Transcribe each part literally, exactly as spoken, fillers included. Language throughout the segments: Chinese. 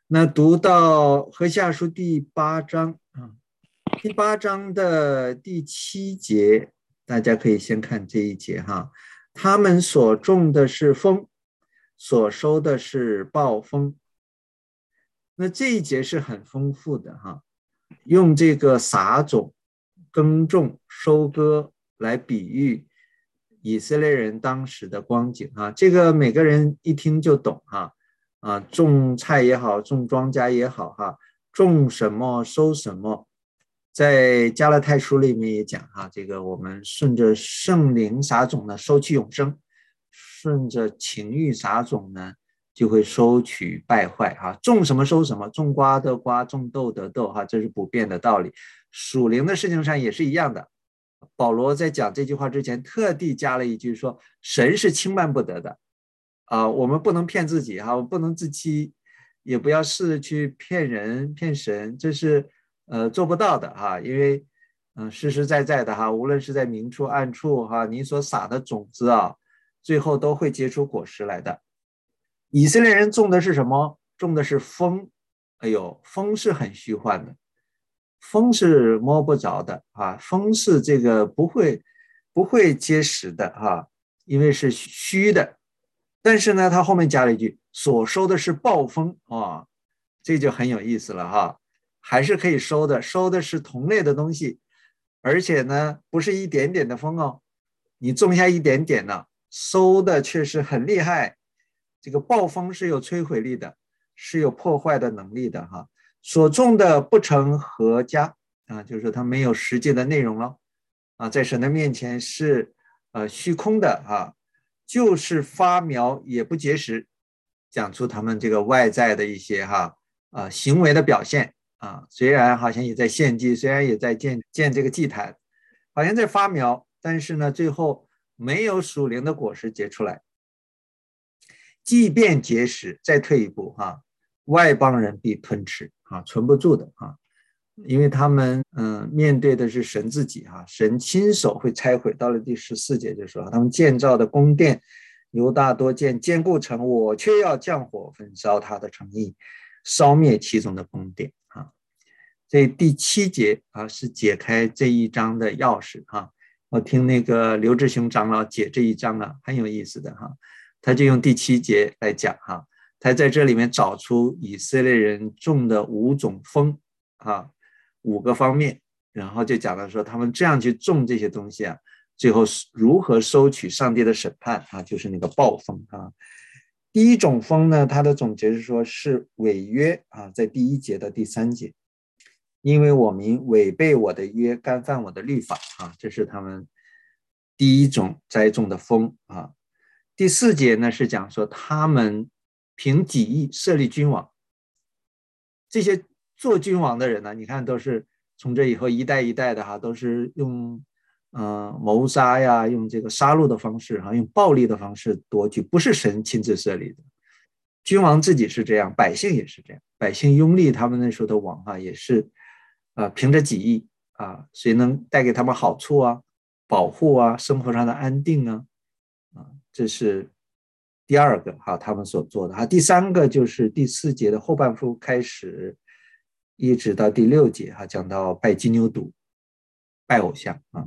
那读到《何下书》第八章啊，第八章的第七节，大家可以先看这一节哈。他们所种的是风，所收的是暴风。那这一节是很丰富的哈，用这个撒种、耕种、收割来比喻以色列人当时的光景哈。这个每个人一听就懂哈。啊，种菜也好，种庄稼也好哈，种什么收什么。在加拉太书里面也讲哈，这个我们顺着圣灵撒种呢，收取永生；顺着情欲撒种呢，就会收取败坏哈。种什么收什么，种瓜得瓜，种豆得豆哈，这是不变的道理。属灵的事情上也是一样的。保罗在讲这句话之前，特地加了一句说：神是轻慢不得的啊，我们不能骗自己哈，我不能自欺，也不要试着去骗人、骗神，这是呃做不到的哈。因为嗯、呃、实实在在的哈，无论是在明处暗处哈，你所撒的种子啊，最后都会结出果实来的。以色列人种的是什么？种的是风。哎呦，风是很虚幻的，风是摸不着的啊，风是这个不会不会结实的哈，因为是虚的。但是呢，他后面加了一句，所收的是暴风啊，这就很有意思了哈，还是可以收的，收的是同类的东西，而且呢，不是一点点的风哦，你种下一点点呢，收的却是很厉害。这个暴风是有摧毁力的，是有破坏的能力的哈。所种的不成合家啊，就是说它没有实际的内容了啊，在神的面前是呃虚空的啊，就是发苗也不结实，讲出他们这个外在的一些哈啊行为的表现啊，虽然好像也在献祭，虽然也在建建这个祭坛，好像在发苗，但是呢，最后没有属灵的果实结出来。即便结实，再退一步哈，外邦人必吞吃啊，存不住的啊，因为他们嗯、呃、面对的是神自己哈，神亲手会拆毁。到了第十四节就说，他们建造的宫殿，犹大多建坚固城，我却要降火焚烧他的城邑，烧灭其中的宫殿啊。这第七节啊是解开这一章的钥匙哈。我听那个刘志雄长老解这一章啊，很有意思的哈。他就用第七节来讲哈，他在这里面找出以色列人种的五种风啊，五个方面，然后就讲到说他们这样去种这些东西啊，最后如何收取上帝的审判啊，就是那个暴风啊。第一种风呢，他的总结是说是违约啊，在第一节的第三节，因为我民违背我的约，干犯我的律法啊，这是他们第一种栽种的风啊。第四节呢是讲说他们凭己意设立君王，这些做君王的人呢，你看都是从这以后一代一代的哈，都是用呃谋杀呀，用这个杀戮的方式哈，用暴力的方式夺取，不是神亲自设立的。君王自己是这样，百姓也是这样，百姓拥立他们那时候的王啊，也是呃凭着己意啊，谁能带给他们好处啊、保护啊、生活上的安定啊，啊，这是第二个哈，他们所做的哈。第三个就是第四节的后半部开始，一直到第六节哈，讲到拜金牛犊、拜偶像啊。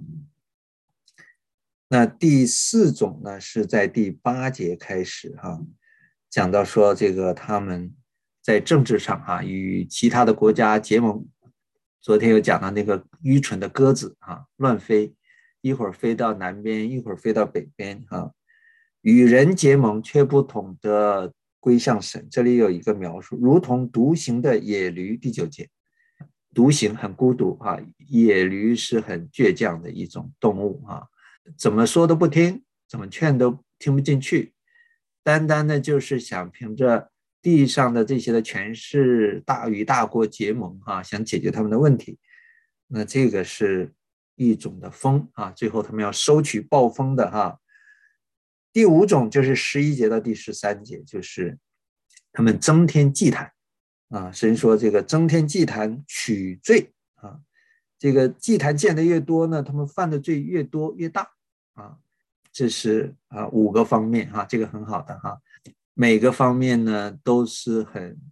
那第四种呢，是在第八节开始哈，讲到说这个他们在政治上哈与其他的国家结盟。昨天有讲到那个愚蠢的鸽子啊，乱飞，一会儿飞到南边，一会儿飞到北边啊，与人结盟却不懂得归向神。这里有一个描述，如同独行的野驴，第九节，独行很孤独啊，野驴是很倔强的一种动物啊，怎么说都不听，怎么劝都听不进去，单单的就是想凭着地上的这些的权势大与大国结盟啊，想解决他们的问题。那这个是一种的风啊，最后他们要收取暴风的哈。第五种就是十一节到第十三节，就是他们增添祭坛啊，神说这个增添祭坛取罪啊，这个祭坛建的越多呢，他们犯的罪越多越大啊，这是啊五个方面哈，这个很好的哈，每个方面呢都是很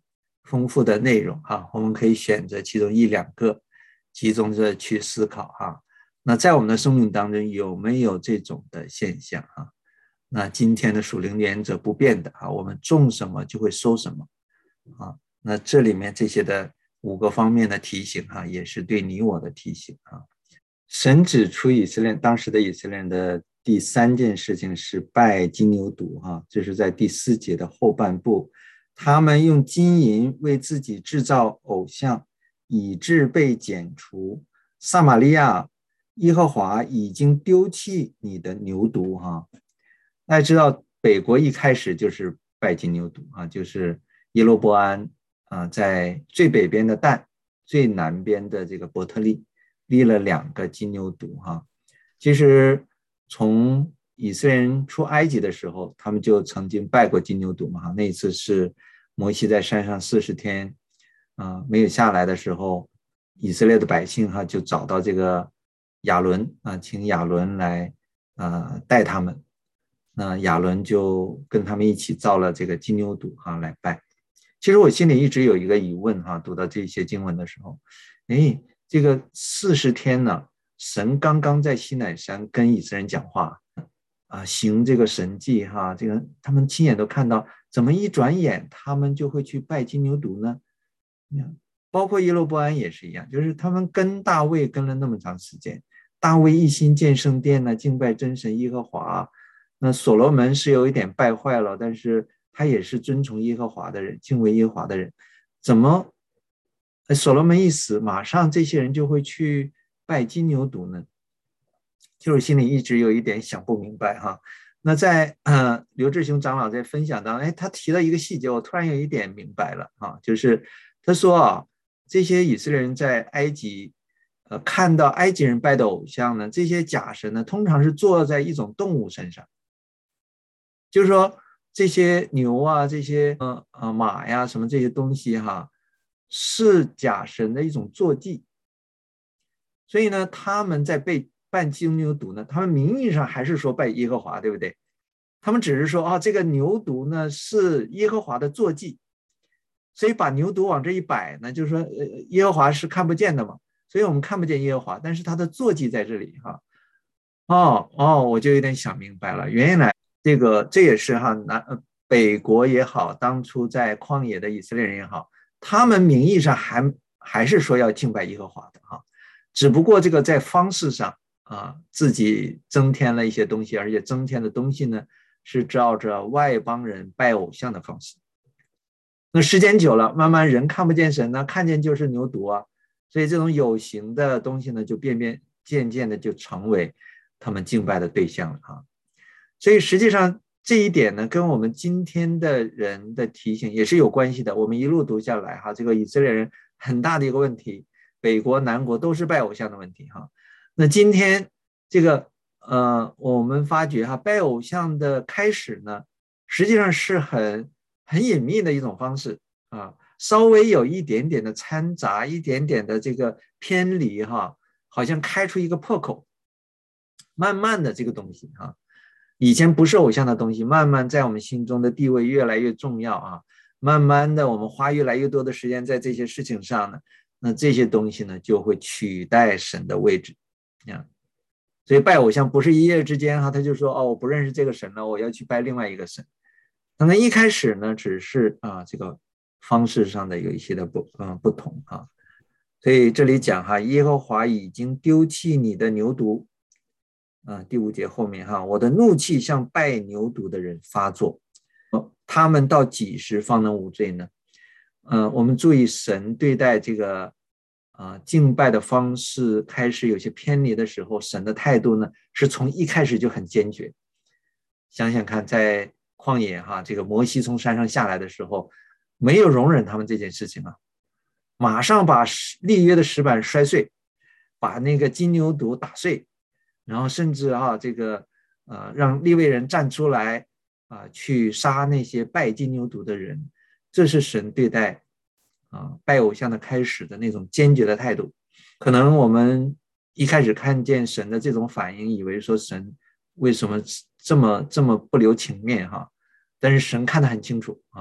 丰富的内容哈，我们可以选择其中一两个，集中着去思考哈。那在我们的生命当中有没有这种的现象哈？那今天的属灵原则不变的啊，我们种什么就会收什么啊。那这里面这些的五个方面的提醒哈，也是对你我的提醒啊。神指出以色列当时的以色列人的第三件事情是拜金牛犊哈，这是在第四节的后半部，他们用金银为自己制造偶像，以致被剪除。撒玛利亚，耶和华已经丢弃你的牛犊哈。大家知道北国一开始就是拜金牛犊啊，就是耶罗波安啊，在最北边的但，最南边的这个伯特利立了两个金牛犊哈。其实从以色列人出埃及的时候，他们就曾经拜过金牛犊嘛。那一次是摩西在山上四十天啊没有下来的时候，以色列的百姓哈就找到这个亚伦啊，请亚伦来啊带他们。那亚伦就跟他们一起造了这个金牛犊哈来拜。其实我心里一直有一个疑问哈，读到这些经文的时候，哎，这个四十天呢，神刚刚在西乃山跟以色列人讲话啊，行这个神迹哈，这个他们亲眼都看到，怎么一转眼他们就会去拜金牛犊呢？包括耶罗波安也是一样，就是他们跟大卫跟了那么长时间，大卫一心建圣殿呢，敬拜真神耶和华。那所罗门是有一点败坏了，但是他也是尊崇耶和华的人，敬畏耶和华的人。怎么所罗门一死，马上这些人就会去拜金牛犊呢？就是心里一直有一点想不明白哈。那在呃刘志雄长老在分享当中，哎，他提了一个细节，我突然有一点明白了哈，就是他说啊，这些以色列人在埃及。呃，看到埃及人拜的偶像呢，这些假神呢，通常是坐在一种动物身上，就是说这些牛啊，这些呃呃马呀，什么这些东西哈，是假神的一种坐骑。所以呢，他们在被拜金牛犊呢，他们名义上还是说拜耶和华，对不对？他们只是说啊，这个牛犊呢是耶和华的坐骑，所以把牛犊往这一摆呢，就是说呃耶和华是看不见的嘛。所以我们看不见耶和华，但是他的坐骑在这里哈。哦哦，我就有点想明白了，原来这个这也是哈，南北国也好，当初在旷野的以色列人也好，他们名义上还还是说要敬拜耶和华的哈，只不过这个在方式上啊，自己增添了一些东西，而且增添的东西呢是照着外邦人拜偶像的方式。那时间久了，慢慢人看不见神呢，看见就是牛犊啊。所以这种有形的东西呢，就变变渐渐的就成为他们敬拜的对象了啊。所以实际上这一点呢，跟我们今天的人的提醒也是有关系的。我们一路读下来哈，这个以色列人很大的一个问题，北国南国都是拜偶像的问题哈。那今天这个呃，我们发觉哈，拜偶像的开始呢，实际上是很很隐秘的一种方式啊。稍微有一点点的掺杂，一点点的这个偏离哈，好像开出一个破口，慢慢的这个东西哈，以前不是偶像的东西，慢慢在我们心中的地位越来越重要啊，慢慢的我们花越来越多的时间在这些事情上呢，那这些东西呢就会取代神的位置啊。所以拜偶像不是一夜之间哈，他就说哦，我不认识这个神了，我要去拜另外一个神。可能一开始呢，只是啊这个方式上的有一些的不嗯、呃、不同啊，所以这里讲哈，耶和华已经丢弃你的牛犊啊，第五节后面哈，我的怒气向拜牛犊的人发作，他们到几时方能无罪呢？嗯、呃，我们注意神对待这个啊、呃、敬拜的方式开始有些偏离的时候，神的态度呢是从一开始就很坚决。想想看，在旷野哈，这个摩西从山上下来的时候，没有容忍他们这件事情啊，马上把立约的石板摔碎，把那个金牛犊打碎，然后甚至啊这个呃让利未人站出来啊、呃、去杀那些拜金牛犊的人，这是神对待啊、呃、拜偶像的开始的那种坚决的态度。可能我们一开始看见神的这种反应，以为说神为什么这么这么不留情面哈？但是神看得很清楚啊，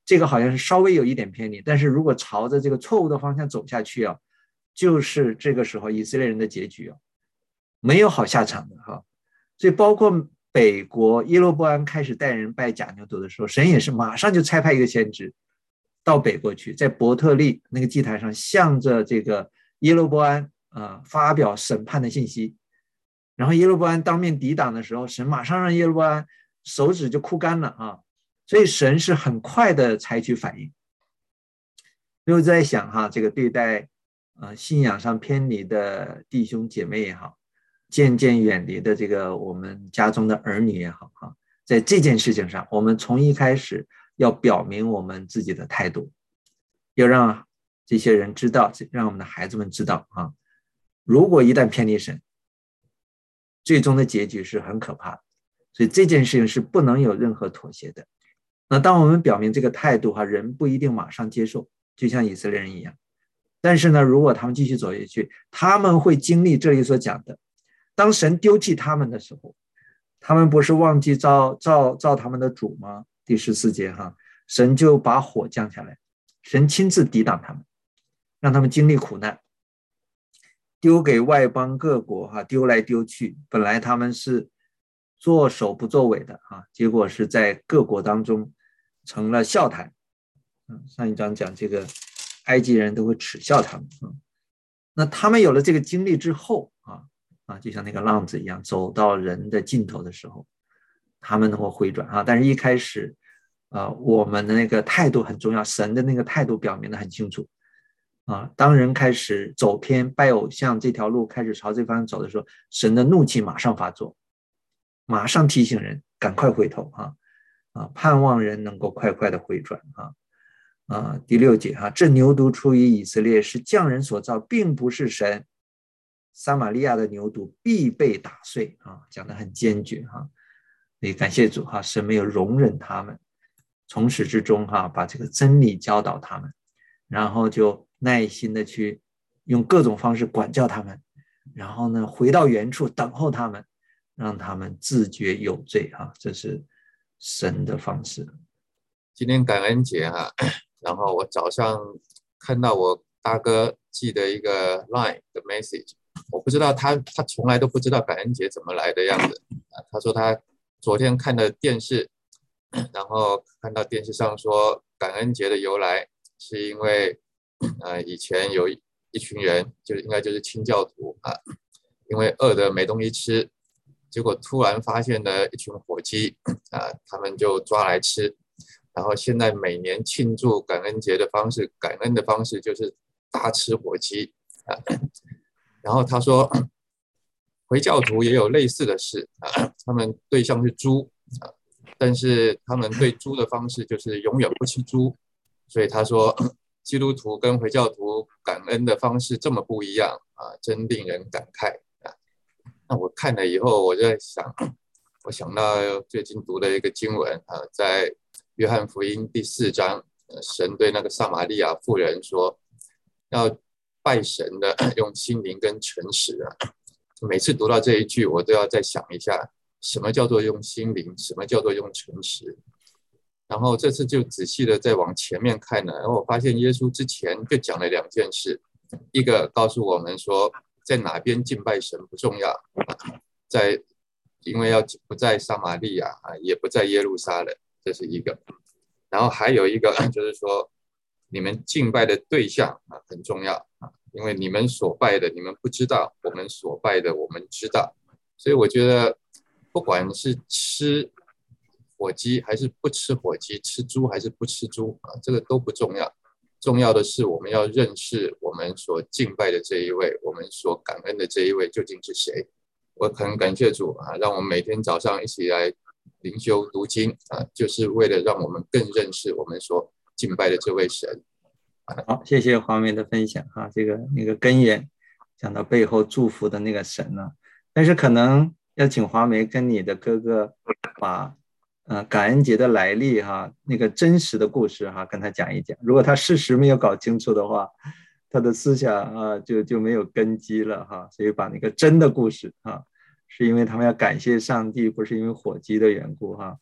这个好像是稍微有一点偏离，但是如果朝着这个错误的方向走下去啊，就是这个时候以色列人的结局啊，没有好下场的哈。所以包括北国耶罗波安开始带人拜假牛犊的时候，神也是马上就差派一个先知到北国去，在伯特利那个祭台上向着这个耶罗波安啊、呃、发表审判的信息。然后耶罗波安当面抵挡的时候，神马上让耶罗波安手指就枯干了啊，所以神是很快的采取反应。所以我在想哈，这个对待呃信仰上偏离的弟兄姐妹也好，渐渐远离的这个我们家中的儿女也好哈，在这件事情上，我们从一开始要表明我们自己的态度，要让这些人知道，让我们的孩子们知道啊，如果一旦偏离神，最终的结局是很可怕的，所以这件事情是不能有任何妥协的。那当我们表明这个态度哈，人不一定马上接受，就像以色列人一样。但是呢，如果他们继续走下去，他们会经历这里所讲的，当神丢弃他们的时候，他们不是忘记造造造他们的主吗？第十四节哈，神就把火降下来，神亲自抵挡他们，让他们经历苦难。丢给外邦各国哈，丢来丢去，本来他们是做首不作尾的哈，结果是在各国当中成了笑谈。上一章讲这个埃及人都会耻笑他们。那他们有了这个经历之后啊啊，就像那个浪子一样，走到人的尽头的时候，他们能够回转啊。但是一开始，呃，我们的那个态度很重要，神的那个态度表明得很清楚。啊，当人开始走偏拜偶像这条路开始朝这方向走的时候，神的怒气马上发作，马上提醒人赶快回头啊啊，盼望人能够快快的回转啊啊。第六节哈，这牛犊出于以色列，是匠人所造，并不是神。撒玛利亚的牛犊必被打碎啊，讲得很坚决哈。所以感谢主哈，神没有容忍他们，从始至终哈，把这个真理教导他们，然后就耐心的去用各种方式管教他们，然后呢回到原处等候他们，让他们自觉有罪啊，这是神的方式。 今天感恩节哈、啊，然后我早上看到我大哥寄的一个 Line 的 message， 我不知道他他从来都不知道感恩节怎么来的样子啊。他说他昨天看的电视，然后看到电视上说感恩节的由来是因为呃，以前有一群人，就应该就是清教徒啊，因为饿得没东西吃，结果突然发现了一群火鸡啊，他们就抓来吃。然后现在每年庆祝感恩节的方式，感恩的方式就是大吃火鸡啊。然后他说，回教徒也有类似的事啊，他们对象是猪啊，但是他们对猪的方式就是永远不吃猪，所以他说。基督徒跟回教徒感恩的方式这么不一样啊，真令人感慨啊。那我看了以后，我就在想，我想到最近读的一个经文啊，在约翰福音第四章，神对那个撒玛利亚妇人说，要拜神的用心灵跟诚实啊。每次读到这一句，我都要再想一下，什么叫做用心灵，什么叫做用诚实。然后这次就仔细的再往前面看呢，然后我发现耶稣之前就讲了两件事，一个告诉我们说，在哪边敬拜神不重要，在因为要不在撒玛利亚啊，也不在耶路撒冷，这是一个。然后还有一个就是说，你们敬拜的对象啊很重要啊，因为你们所拜的你们不知道，我们所拜的我们知道。所以我觉得，不管是吃火鸡还是不吃火鸡，吃猪还是不吃猪啊，这个都不重要。重要的是我们要认识我们所敬拜的这一位，我们所感恩的这一位究竟是谁。我很感谢主啊，让我们每天早上一起来灵修读经啊，就是为了让我们更认识我们所敬拜的这位神。 好，谢谢黄梅的分享哈，这个那个根源讲到背后祝福的那个神呢、啊，但是可能要请黄梅跟你的哥哥把呃感恩节的来历哈，那个真实的故事哈，跟他讲一讲。如果他事实没有搞清楚的话，他的思想啊就就没有根基了哈。所以把那个真的故事哈，是因为他们要感谢上帝，不是因为火鸡的缘故哈，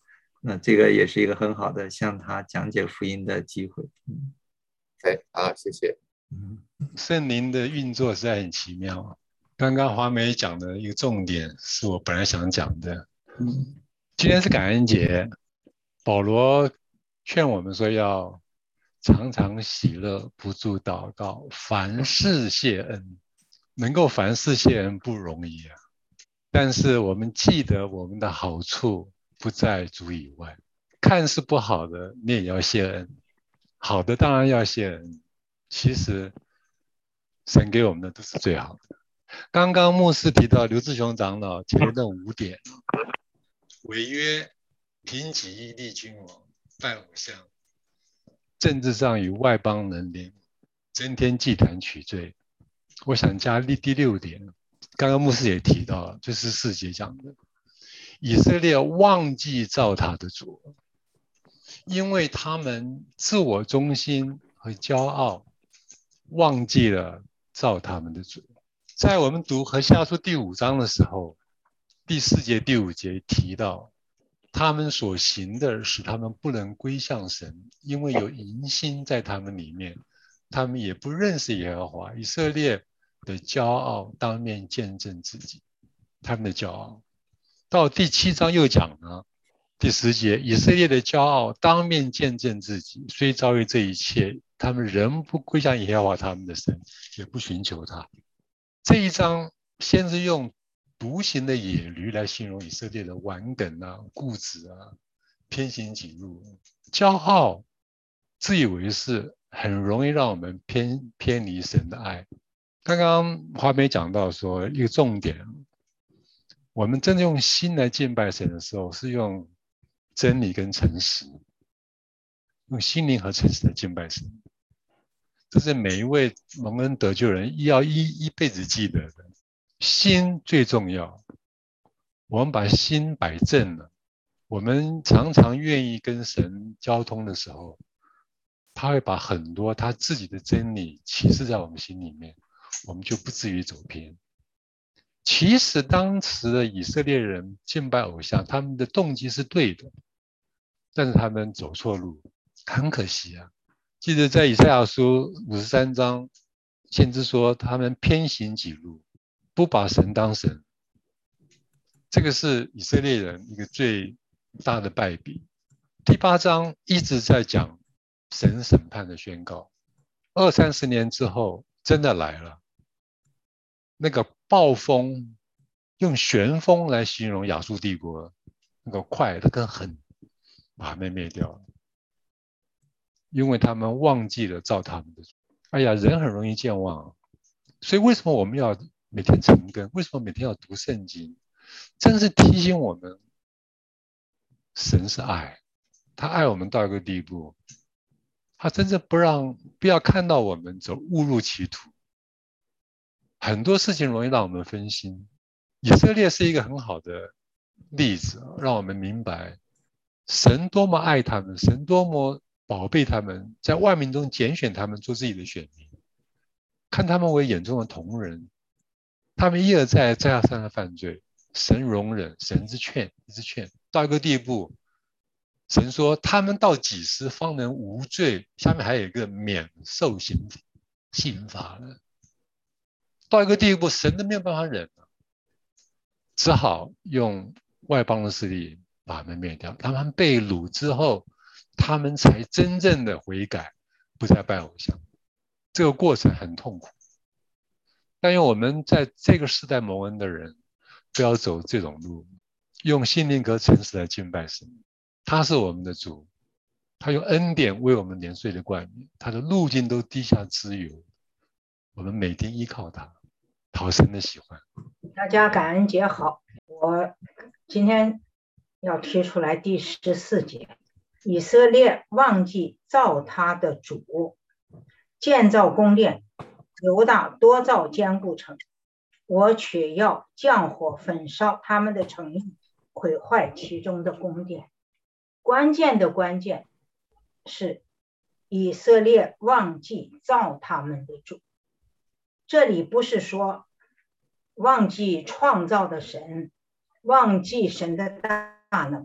那这个也是一个很好的向他讲解福音的机会。嗯， 对，好，谢谢。 圣灵的运作实在很奇妙。刚刚华美讲的一个重点是我本来想讲的。 嗯， 今天是感恩节，保罗劝我们说要常常喜乐，不住祷告，凡事谢恩。能够凡事谢恩不容易啊，但是我们记得我们的好处不在主以外，看似不好的你也要谢恩，好的当然要谢恩。其实神给我们的都是最好的。刚刚牧师提到刘志雄长老提的那五点：违约、贫瘠、立君王、拜偶像、政治上与外邦人联，增添祭坛取罪。我想加第六点，刚刚牧师也提到了，这是四节讲的，以色列忘记造他的主，因为他们自我中心和骄傲，忘记了造他们的主。在我们读何西阿书第五章的时候，第四节第五节提到，他们所行的使他们不能归向神，因为有淫心在他们里面，他们也不认识耶和华。以色列的骄傲当面见证自己，他们的骄傲。到第七章又讲呢，第十节，以色列的骄傲当面见证自己，虽遭遇这一切，他们仍不归向耶和华他们的神，也不寻求他。这一章先是用独行的野驴来形容以色列的顽梗啊、固执啊、偏行己路、骄傲、自以为是，很容易让我们偏偏离神的爱。刚刚华美讲到说一个重点，我们真的用心来敬拜神的时候，是用真理跟诚实，用心灵和诚实来敬拜神。这是每一位蒙恩得救人要一一辈子记得的。心最重要，我们把心摆正了，我们常常愿意跟神交通的时候，他会把很多他自己的真理启示在我们心里面，我们就不至于走偏。其实当时的以色列人敬拜偶像，他们的动机是对的，但是他们走错路，很可惜啊。记得在以赛亚书五十三章，先知说他们偏行己路，不把神当神。这个是以色列人一个最大的败笔。第八章一直在讲神审判的宣告，二三十年之后真的来了，那个暴风，用旋风来形容亚述帝国，那个快，它更狠，把他们灭掉了，因为他们忘记了造他们的主。哎呀，人很容易健忘，所以为什么我们要每天晨更？为什么每天要读圣经？真是提醒我们，神是爱，他爱我们到一个地步，他真正不让不要看到我们走误入歧途。很多事情容易让我们分心。以色列是一个很好的例子，让我们明白神多么爱他们，神多么宝贝他们，在万民中拣选他们做自己的选民，看他们为眼中的同人。他们一而再再而三的犯罪，神容忍，神之劝一直劝，到一个地步，神说他们到几时方能无罪？下面还有一个免受刑刑罚了。到一个地步，神都没有办法忍了，只好用外邦的势力把他们灭掉。他们被掳之后，他们才真正的悔改，不再拜偶像。这个过程很痛苦，但愿我们在这个时代蒙恩的人，不要走这种路，用心灵和诚实来敬拜神。他是我们的主，他用恩典为我们年岁的冠冕，他的路径都滴下脂油，我们每天依靠他，讨神的喜欢。 大家感恩节好，我今天要提出来第十四节，以色列忘记造他的主，建造宫殿，犹大多造坚固城，我却要降火焚烧他们的城邑，毁坏其中的宫殿。关键的关键是以色列忘记造他们的主，这里不是说忘记创造的神，忘记神的大能，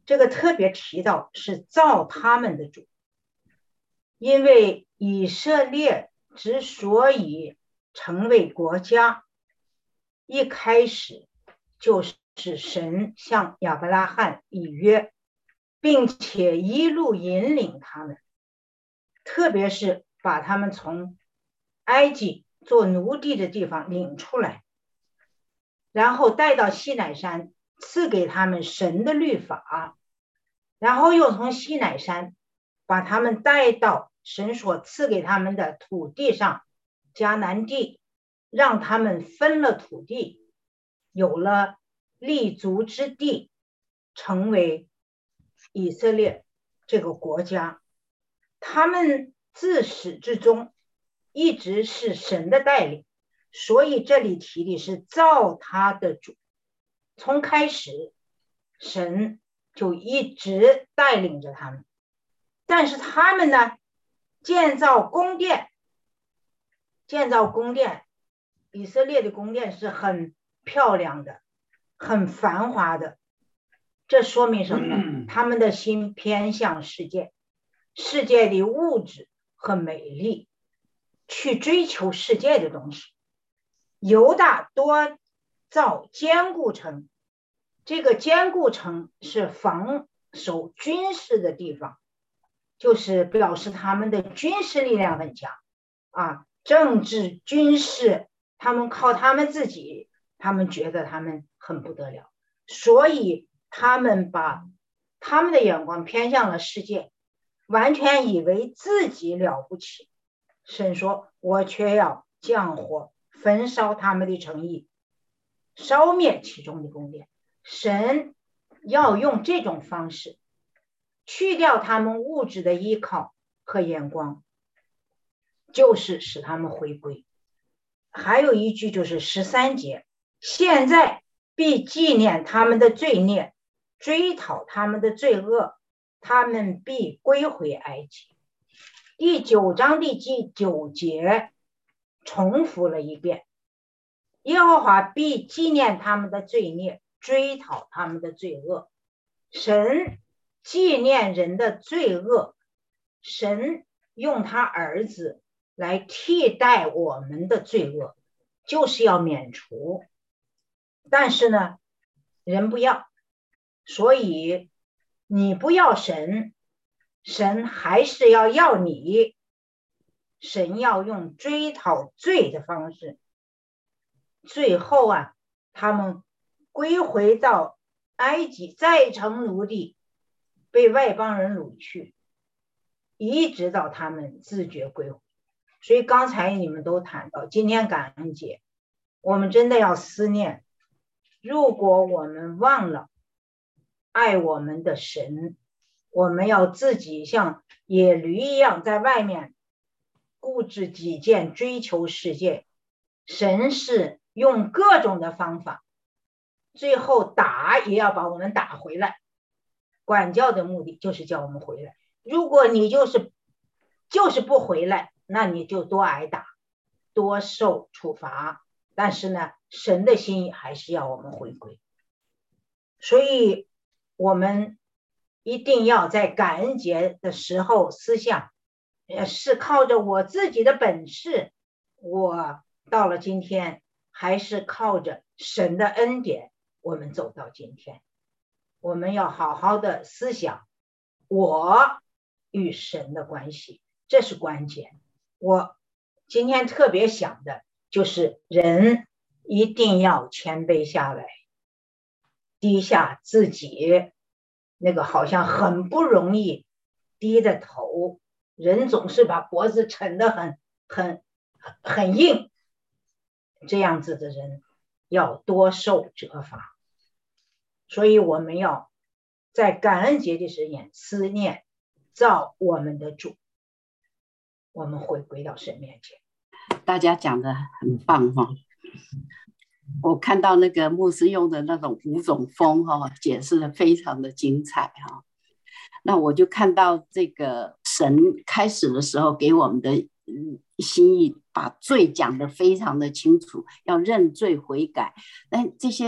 这个特别提到是造他们的主，因为以色列之所以成为国家，一开始就是神向亚伯拉罕立约，并且一路引领他们，特别是把他们从埃及做奴隶的地方领出来，然后带到西乃山，赐给他们神的律法，然后又从西乃山把他们带到神所赐给他们的土地上，迦南地，让他们分了土地，有了立足之地，成为以色列这个国家。他们自始至终一直是神的带领，所以这里提的是造他的主，从开始神就一直带领着他们。但是他们呢，建造宫殿，建造宫殿，以色列的宫殿是很漂亮的，很繁华的。这说明什么呢？他们的心偏向世界，世界的物质和美丽，去追求世界的东西。犹大多造坚固城，这个坚固城是防守军事的地方，就是表示他们的军事力量很强啊，政治军事他们靠他们自己，他们觉得他们很不得了，所以他们把他们的眼光偏向了世界，完全以为自己了不起。神说，我却要降火焚烧他们的城邑，烧灭其中的宫殿。神要用这种方式去掉他们物质的依靠和眼光，就是使他们回归。还有一句就是十三节，现在必纪念他们的罪孽，追讨他们的罪恶，他们必归回埃及。第九章第第九节重复了一遍，耶和华必纪念他们的罪孽，追讨他们的罪恶。神纪念人的罪恶，神用他儿子来替代我们的罪恶，就是要免除。但是呢，人不要，所以你不要神，神还是要要你。神要用追讨罪的方式，最后啊，他们归回到埃及，再成奴隶，被外邦人掳去，一直到他们自觉归回。所以刚才你们都谈到，今天感恩节，我们真的要思念，如果我们忘了爱我们的神，我们要自己像野驴一样在外面固执己见，追求世界。神是用各种的方法，最后打也要把我们打回来。管教的目的就是叫我们回来，如果你就是就是不回来，那你就多挨打，多受处罚。但是呢，神的心意还是要我们回归。所以我们一定要在感恩节的时候思想，是靠着我自己的本事我到了今天，还是靠着神的恩典我们走到今天。我们要好好的思想我与神的关系，这是关键。我今天特别想的就是人一定要谦卑下来，低下自己那个好像很不容易低着头，人总是把脖子沉得很很很硬，这样子的人要多受责罚。所以我们要在感恩节的时间思念造我们的主，我们回归到神面前。 大家讲的很棒哈、哦，我看到那个牧师用的那种五种风哈、哦，解释的非常的精彩哈、哦。那我就看到这个神开始的时候给我们的心意，把罪讲得非常的清楚，要认罪悔改。但这些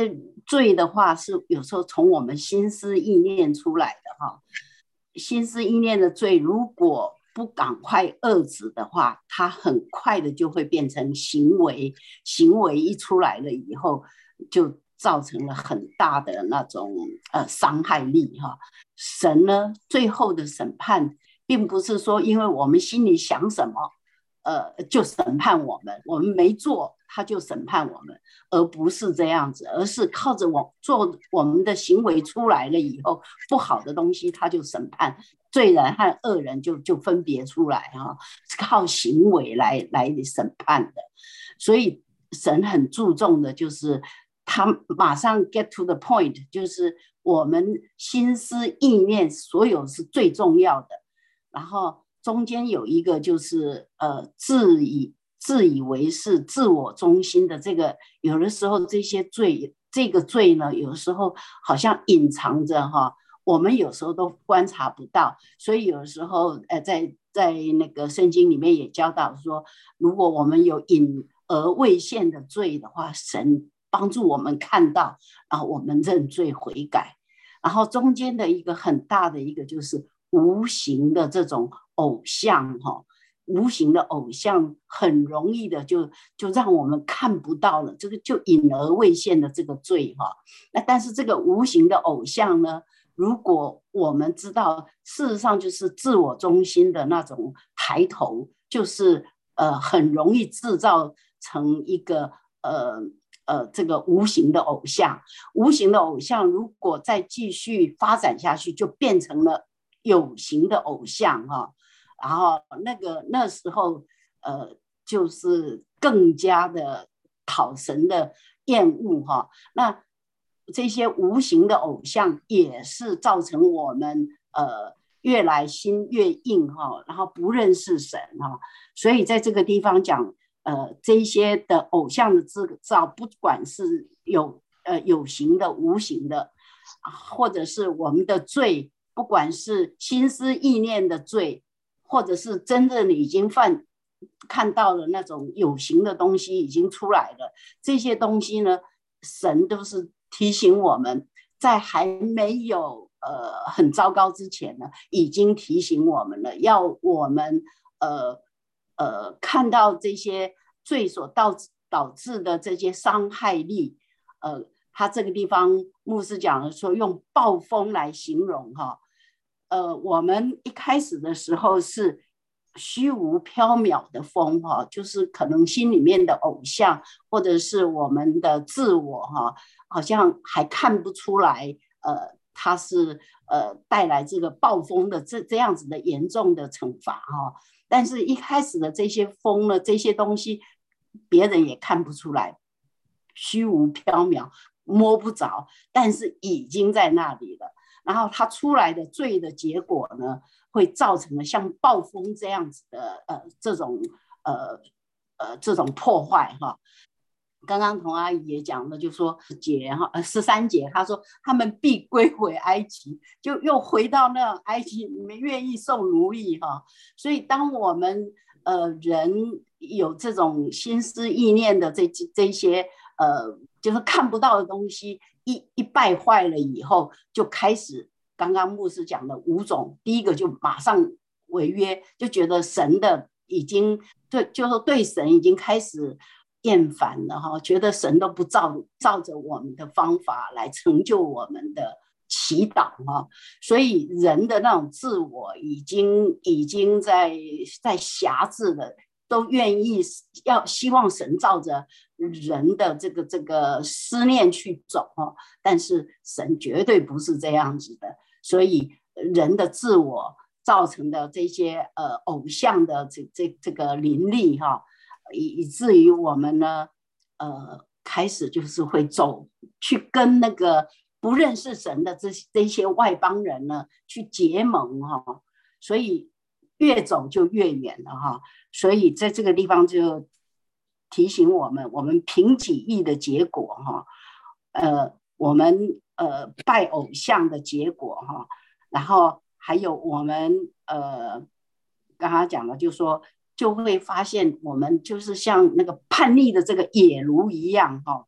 罪的话是有时候从我们心思意念出来的哈，心思意念的罪如果不赶快遏制的话，它很快的就会变成行为，行为一出来了以后，就造成了很大的那种呃伤害力哈。神呢，最后的审判，并不是说因为我们心里想什么，呃，就审判我们，我们没做他就审判我们，而不是这样子，而是靠着我做我们的行为出来了以后，不好的东西他就审判，罪人和恶人就就分别出来哈、哦，是靠行为来来审判的。所以神很注重的就是他马上 get to the point， 就是我们心思意念所有是最重要的，然后中间有一个就是呃自以自以为是、自我中心的这个，有的时候这些罪，这个罪呢，有的时候好像隐藏着哈，我们有时候都观察不到，所以有的时候呃，在在那个圣经里面也教导说，如果我们有隐而未现的罪的话，神帮助我们看到，然后我们认罪悔改。然后中间的一个很大的一个就是无形的这种偶像哈。无形的偶像很容易的就就让我们看不到了，这个就隐而未现的这个罪哈。那但是这个无形的偶像呢，如果我们知道，事实上就是自我中心的那种抬头，就是呃很容易制造成一个呃呃这个无形的偶像。无形的偶像如果再继续发展下去，就变成了有形的偶像哈。然后那个那时候，呃，就是更加的讨神的厌恶哈。那这些无形的偶像也是造成我们呃越来心越硬哈，然后不认识神哈。所以在这个地方讲，呃，这些的偶像的制造，不管是有呃有形的、无形的，或者是我们的罪，不管是心思意念的罪。或者是真正的已经犯看到了那种有形的东西已经出来了，这些东西呢，神都是提醒我们，在还没有呃很糟糕之前呢，已经提醒我们了，要我们呃呃看到这些罪所导致导致的这些伤害力，呃，他这个地方牧师讲了说，用暴风来形容哈。呃，我们一开始的时候是虚无缥缈的风哈，就是可能心里面的偶像或者是我们的自我哈，好像还看不出来，呃，它是呃带来这个暴风的这这样子的严重的惩罚哈。但是一开始的这些风呢，这些东西别人也看不出来，虚无缥缈摸不着，但是已经在那里了。然后它出来的罪的结果呢，会造成了像暴风这样子的呃这种呃呃这种破坏哈。刚刚童阿姨也讲了，就说节哈呃十三节，她说他们必归回埃及，就又回到那埃及，你们愿意受奴役哈。所以当我们呃人有这种心思意念的这这些呃就是看不到的东西。一, 一败坏了以后，就开始刚刚牧师讲的五种，第一个就马上违约，就觉得神的已经对，就是对神已经开始厌烦了哈，觉得神都不照照着我们的方法来成就我们的祈祷哈，所以人的那种自我已经已经在在辖制了。都愿意要希望神照着人的这个这个思念去走哦，但是神绝对不是这样子的，所以人的自我造成的这些呃偶像的这这这个林立哈，以以至于我们呢呃开始就是会走去跟那个不认识神的这这些外邦人呢去结盟哈，所以。越走就越远了哈，所以在这个地方就提醒我们，我们凭己意的结果哈，呃，我们呃拜偶像的结果哈，然后还有我们呃刚刚讲了，就说就会发现我们就是像那个叛逆的这个野驴一样哈，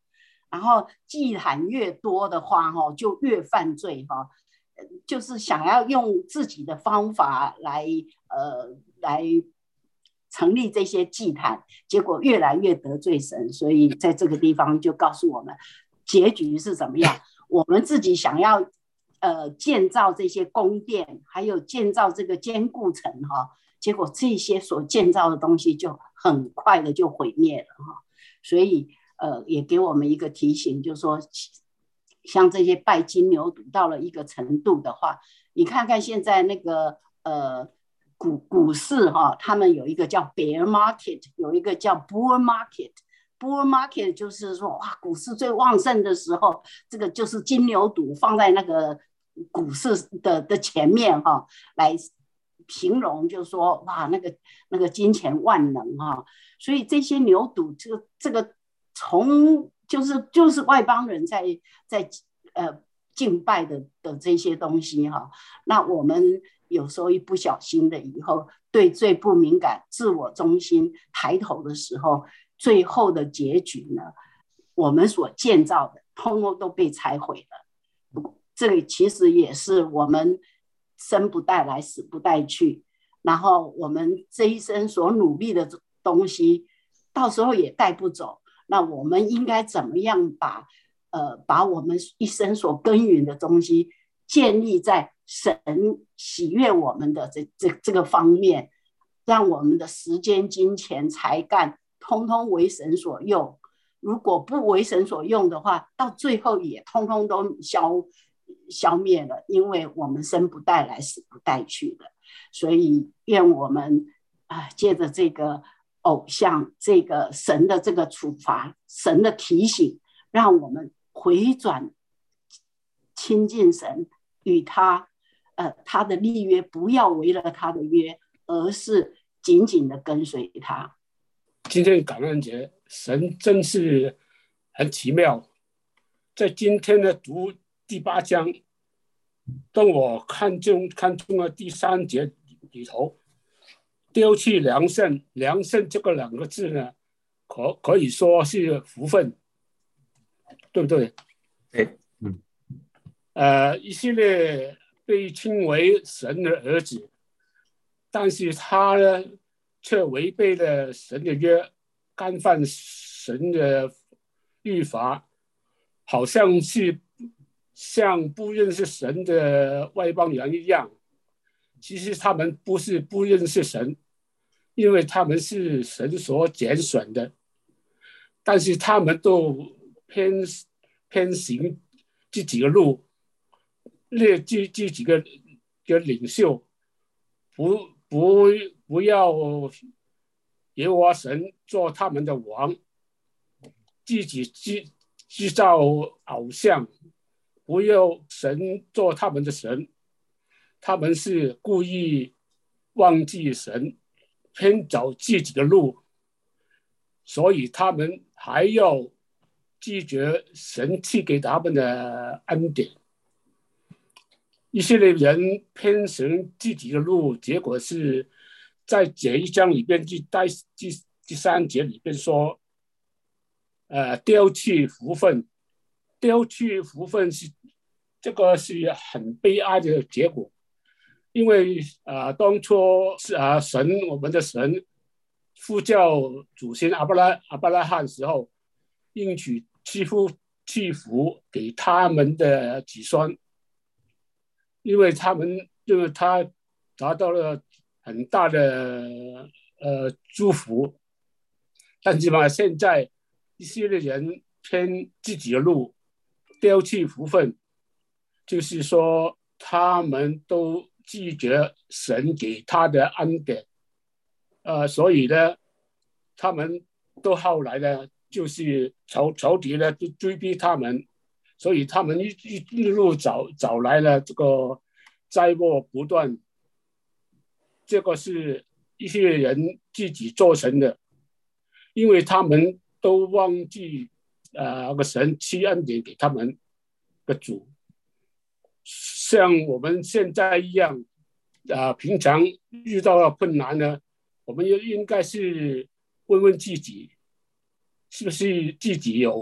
然后祭坛越多的话，哈，就越犯罪，哈，就是想要用自己的方法来，呃，来成立这些祭坛，结果越来越得罪神。所以在这个地方就告诉我们，结局是怎么样。我们自己想要，呃，建造这些宫殿，还有建造这个坚固城，哈，结果这些所建造的东西就很快的就毁灭了，哈。所以，呃，也给我们一个提醒，就是说，像这些拜金牛犊到了一个程度的话，你看看现在那个呃股股市哈，他们有一个叫 bear market， 有一个叫 bull market。bull market 就是说，哇，股市最旺盛的时候，这个就是金牛犊放在那个股市的的前面哈，来形容，就是说，哇，那个那个金钱万能哈。所以这些牛犊，这个这个从就是就是外邦人在在呃敬拜的的这些东西哈。那我们有时候一不小心的以后，对罪不敏感、自我中心抬头的时候，最后的结局呢，我们所建造的通通都被拆毁了。这里其实也是我们生不带来，死不带去，然后我们这一生所努力的东西，到时候也带不走。那我们应该怎么样把呃把我们一生所耕耘的东西建立在神喜悦我们的这这这个方面，让我们的时间、金钱、才干通通为神所用。如果不为神所用的话，到最后也通通都消消灭了，因为我们生不带来，死不带去的。所以愿我们啊，借着这个偶像，这个神的这个处罚，神的提醒，让我们回转亲近神，与他呃他的立约，不要违了他的约，而是紧紧的跟随他。 今天感恩节，神真是很奇妙。在今天的读第八章，当我看中看中了第三节里头，丢弃良善，良善这个两个字呢，可可以说是福分，对不对？ 对，嗯， 呃，以色列被称为神的儿子，但是他呢，却违背了神的约，干犯神的律法，好像是像不认识神的外邦人一样。其实他们不是不认识神，因为他们是神所拣选的，但是他们都偏偏行自己的路，列自自己的的领袖，不不不要耶和华神做他们的王，自己制制造偶像，不要神做他们的神。他们是故意忘记神，偏走自己的路，所以他们还要拒绝神赐给他们的恩典。以色列人偏行自己的路，结果是在这一章里边，第第第三节里边说，呃，丢弃福分，丢弃福分是这个是很悲哀的结果。因为啊、呃，当初啊、呃，神我们的神呼叫祖先阿伯拉阿伯拉罕时候，应许赐福赐福给他们的子孙，因为他们因为他达到了很大的呃祝福，但是嘛，现在一些人偏自己的路，丢弃福分，就是说他们都拒绝神给他的恩典，呃，所以呢，他们都后来呢，就是仇仇敌呢就追逼他们，所以他们一一一路找找来了这个灾祸不断，这个是一些人自己做成的，因为他们都忘记呃那个神赐恩典给他们的主。像我们现在一样，呃，平常遇到了困难呢，我们应该是问问自己，是不是自己有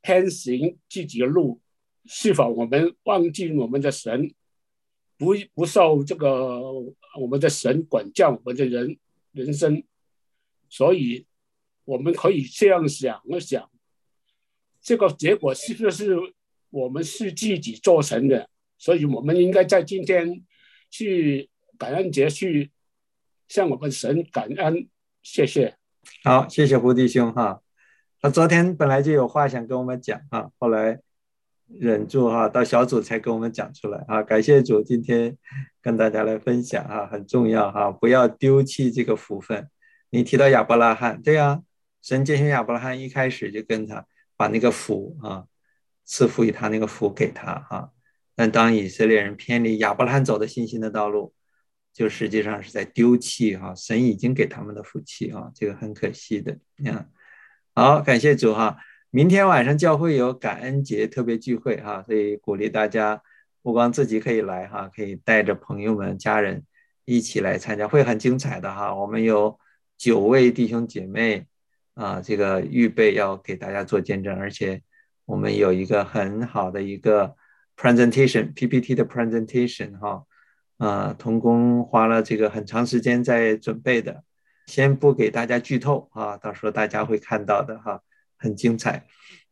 偏行自己的路，是否我们忘记我们的神，不不受这个我们的神管教我们的人人生？所以我们可以这样想一想，这个结果是不是我们是自己做成的？所以我们应该在今天去感恩节去向我们神感恩。谢谢。 好，谢谢胡弟兄哈。他昨天本来就有话想跟我们讲哈，后来忍住哈，到小组才跟我们讲出来啊。感谢主，今天跟大家来分享哈，很重要哈，不要丢弃这个福分。你提到亚伯拉罕，对啊，神拣选亚伯拉罕一开始就跟他把那个福啊赐福于他那个福给他啊，但当以色列人偏离亚伯拉罕走的信心的道路，就实际上是在丢弃哈，神已经给他们的福气啊，这个很可惜的啊。好，感谢主哈。明天晚上教会有感恩节特别聚会哈，所以鼓励大家不光自己可以来哈，可以带着朋友们、家人一起来参加，会很精彩的哈。我们有九位弟兄姐妹啊，这个预备要给大家做见证，而且我们有一个很好的一个 presentation P P T 的 presentation 哈。呃，同工花了这个很长时间在准备的，先不给大家剧透啊，到时候大家会看到的哈，很精彩。